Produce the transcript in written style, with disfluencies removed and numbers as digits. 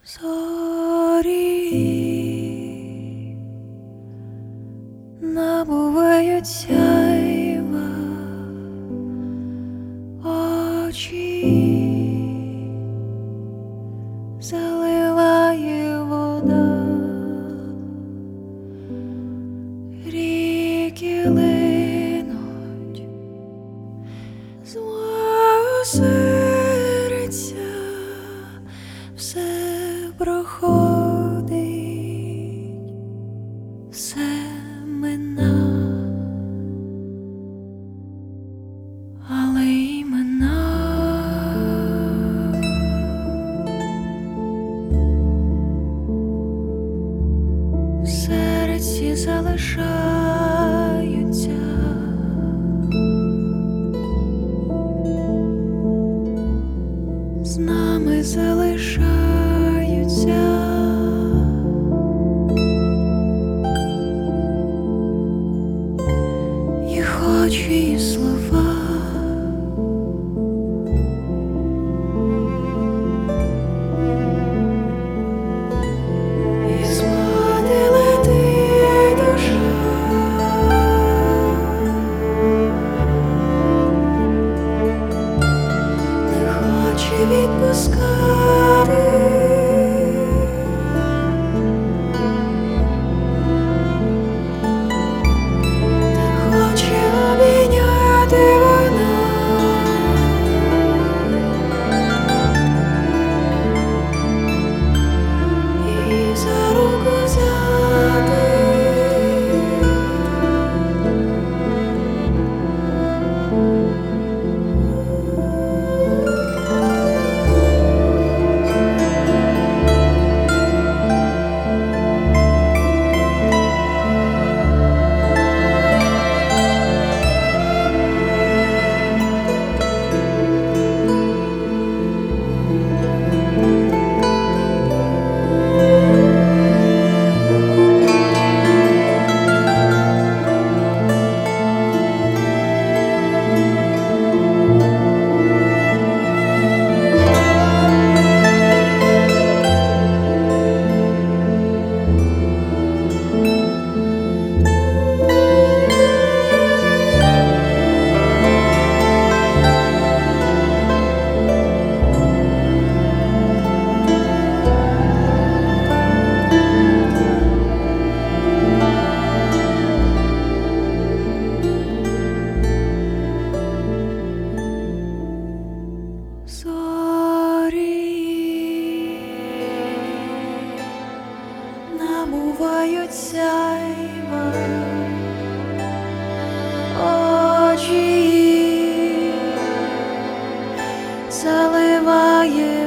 Зорі набувають сяйва, очі заливає вода, ріки линуть, злоосериться, все проходить, все мина, але імена в серці залишаються. З нами залишаються. Їх очі і слова, і спати летить душа, не хоче відпускати, та хоче обійняти вона, і за руку взяти. Зорі набувають сяйва, очі заливає